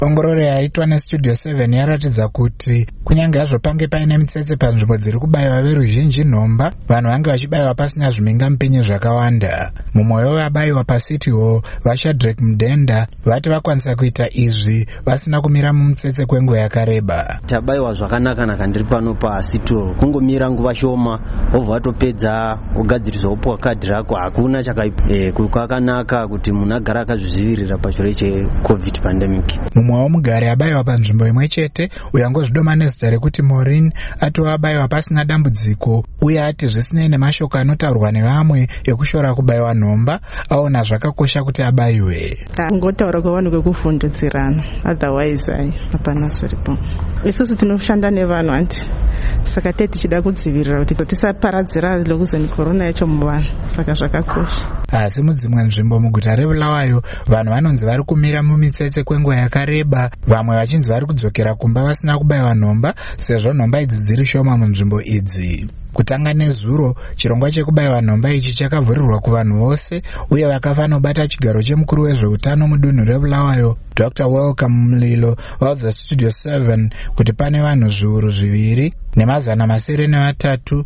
Ongororo yaitwa neStudio 7 yaratidza kuti kunyange hazvo pange paine mitsetse panzvimbo dziri kubayiwa veruzhinji nhomba, vanhu vange vachibayiwa pasina zvimhingamupenyu zvakawanda. Mumwe wevabayiwa paCity Hall, vaShadrack Mudenda, vati vakwanisa kuita izvi vasina kumira mumutsetse kwenguva yakareba. Tabayiwa zvakanaka ndiri pano paCity Hall, kungomira nguva shoma wobva watopedza wogadzirizwa wopuwa kadhi rako, hakuna chakaipa, kwakanaka kuti munhu agara akazvidzivirira pachirwere cheCovid pandemic. Mumwe womugari abayiwa panzvimbo imwe chete, uyo angozvidoma nezita rekuti Maureen, ati wabayiwa pasina dambudziko uye ati zvisinei nemashoko anotaurwa nevamwe ekushora kubayiwa nhomba, aona zvakakosha kuti abayiwe. Ngotaura kwavanhu kwekuvhundutsirana, otherwise hapana zviripo. Isusu tinoshanda nevanhu anti saka tichida kudzivirira kuti tisaparadzira lokuzeni corona yacho muvanhu, saka zvakakosha. Asi mudzimwe nzvimbo muguta reBulawayo, vanhu vanonzi vari kumira mumitsetse kwenguva yakareba, vamwe vachinzi vari kudzokera kumba vasina kubayiwa nhomba sezvo nhomba idzi dziri shoma munzvimbo idzi. Kutanga nezuro, chirongwa chekubayiwa nhomba ichi chakavhurirwa kuvanhu vose, uye vakafanobata chigaro chemukuru wezveutano mudunhu reBulawayo, Dr. Welcome Mlilo, vaudza Studio 7 kuti pane vanhu zviuru zviviri nemazana masere nevatatu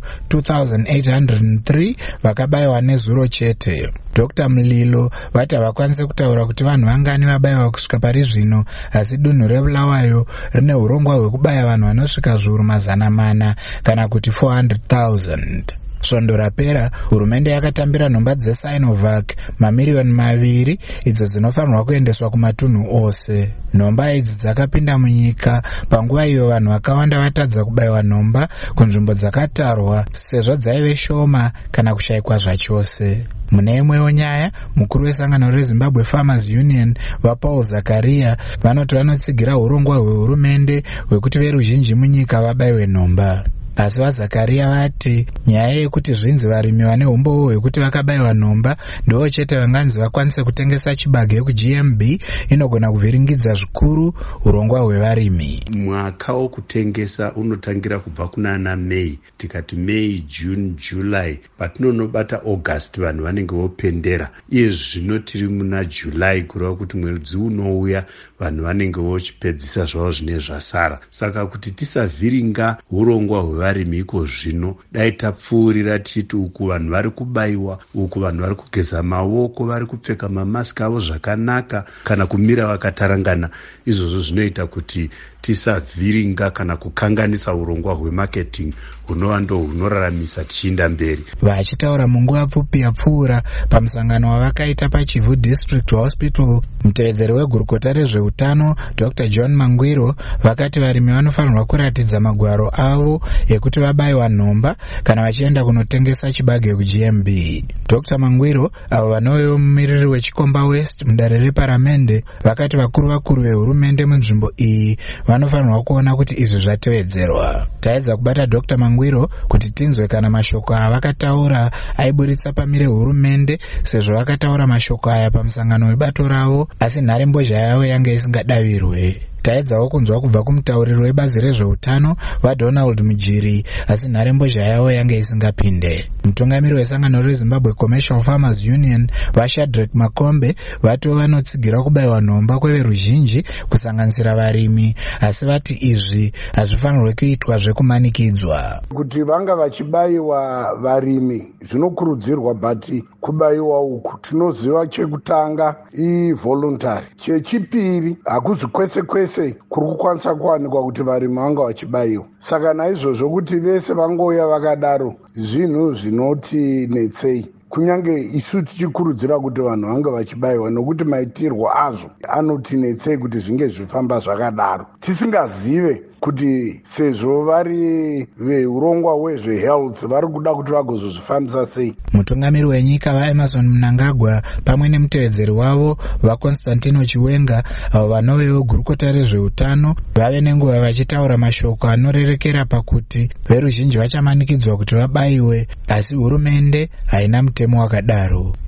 2,803 vakabayiwa nezuro chete. Dr. Mlilo vati havakwanise kutaura kuti vanhu vangani vabayiwa kusvika pari zvino, asi dunhu reBulawayo rine urongwa hwekubaya vanhu vanosvika zviuru mazana mana kana kuti 400,000. Svondo rapera, hurumende yakatambira nhomba dzeSinovac mamiriyoni 2 idzo dzinofanirwa kuendeswa kumatunhu ose. Nhomba idzi dzakapinda munyika panguva iyo vanhu vakawanda vatadza kubayiwa nhomba kunzvimbo dzakatarwa sezvo dzaive shoma kana kushayikwa zvachose. Mune imwewo nyaya, mukuru wesangano reZimbabwe Farmers Union vaPaul Zakaria vanoti vanotsigira urongwa hwehurumende hwekuti veruzhinji munyika vabayiwe nhomba. Asi vaZakaria vati nyaya yekuti zvinzi varimi vane umbowo hwekuti vakabayiwa nhomba ndivo chete vanganzi vakwanise kutengesa chibage kuGMB inogona kuvhiringidza zvikuru urongwa hwevarimi. Mwaka wokutengesa unotangira kubva kunana Mei, tikati Mei, June, July, patinonobata August vanhu vanenge vopendera. Iye zvino tiri muna July, kureva kuti mwedzi unouya vanhu vanenge vochipedzisa zvavo zvine zvasara. Saka kuti tisavhiringa urongwa hwevarimi iko zvino, dai tapfuurira tichiti uku vanhu vari kubayiwa, uku vanhu vari kugeza maoko, vari kupfeka mamaski avo zvakanaka kana kumira vakatarangana, izvozvo zvinoita kuti tisavhiringa kana kukanganisa urongwa hwemaketing hunova ndo hunoraramisa tichiinda mberi. Vachitaura munguva pfupi yapfuura pamusangano wavakaita paChivu District Hospital, mutevedzeri wegurukota rezveutano Dr. John Mangwiro vakati varimi vanofanirwa kuratidza magwaro avo ekuti vabayiwa nhomba kana vachienda kunotengesa chibage kuGMB. Dr. Mangwiro, avo vanovewo mumiriri weChikomba West mudare reparamende, vakati vakuru vehurumende munzvimbo iyi vanofanirwa kuona kuti izvi zvatevedzerwa. Taedza kubata Dr. Mangwiro kuti tinzwe kana mashoko avakataura aiburitsa pamire hurumende sezvo vakataura mashoko aya pamusangano webato ravo, asi nharembozha yavo yange isingadavirwe. Taedzawo kunzwa kubva kumutauriri webazi rezveutano vaDonald Mujiri, asi nharembozha yavo yange isingapinde. Mutungamiri wesangano reZimbabwe Commercial Farmers Union vaShadrack Makombe vati vanotsigira kubayiwa nhomba kweveruzhinji kusanganisira varimi, asi vati izvi hazvifanirwe kuitwa zvekumanikidzwa. Kuti vanga vachibayiwa varimi zvinokurudzirwa, but kubayiwa uku tinoziva chekutanga voluntary, chechipiri hakuzi kwese kuri kukwanisa kuwanikwa kuti varimi vanga vachibayiwa. Saka naizvozvo kuti vese vangoya vakadaro zvinhu zvinoti netsei, kunyange isu tichikurudzira kuti vanhu vange vachibayiwa, nokuti maitirwo azvo anotinetsei kuti zvinge zvifamba zvakadaro tisingazive kuti sezvo vari veurongwa hwezvehealth vari kuda kuti vagozozvifambisa sei. Mutungamiri wenyika vaEmerson Mnangagwa pamwe nemutevedzeri wavo vaConstantino Chiwenga, avo vanovewo gurukota rezveutano, vave nenguva vachitaura mashoko anorerekera pakuti veruzhinji vachamanikidzwa kuti vabayiwe, asi hurumende haina mutemo wakadaro.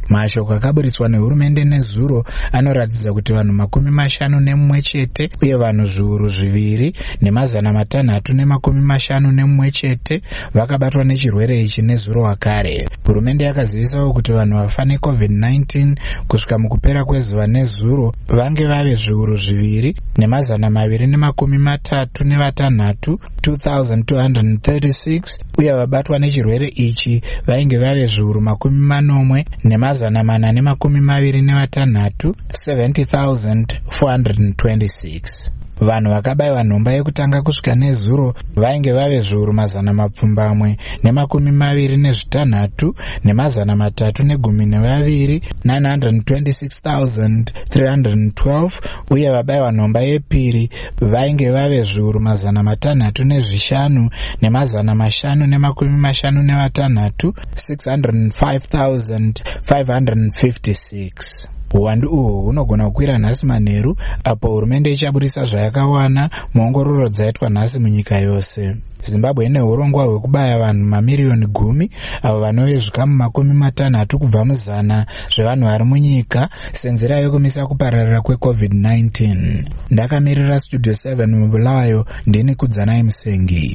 Mashoko akaburitswa nehurumende nezuro anoratidza kuti vanhu 51 chete uye vanhu zviuru 2 nemazana 351 chete vakabatwa nechirwere ichi nezuro wakare. Hurumende yakazivisawo kuti vanhu vafa neCovid-19 kusvika mukupera kwezuva nezuro vange vave zviuru 2 nemazana 236 2236 uye vabatwa nechirwere ichi vainge vave zviuru 40 nemazana 426 70,426. Vanhu vakabayiwa nhomba yekutanga kusvika nezuro vainge vave zviuru 726 nemazana 312 926,312 uye vabayiwa nhomba yepiri vainge vave zviuru 305 nemazana 556 605,556. Uwandu uhu hunogona kukwira nhasi manheru apo hurumende ichaburisa zvayakawana muongororo dzaitwa nhasi munyika yose. Zimbabwe ine urongwa hwekubaya vanhu mamiriyoni 10 avo vanove zvikamu 60 kubva muzana zvevanhu vari munyika senzira yokumisa kupararira kweCovid-19. Ndakamirira Studio 7 muBulawayo, ndini Kudzanai Musengi.